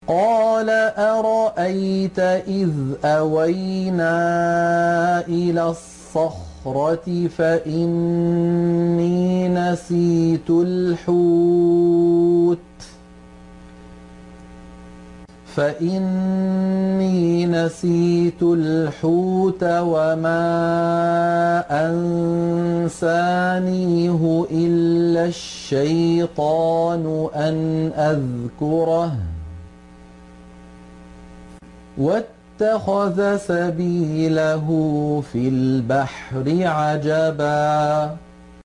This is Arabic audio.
قال أرأيت إذ أوينا إلى الصخرة فإني نسيت الحوت وما أنسانيه إلا الشيطان أن أذكره واتخذ سبيله في البحر عجبا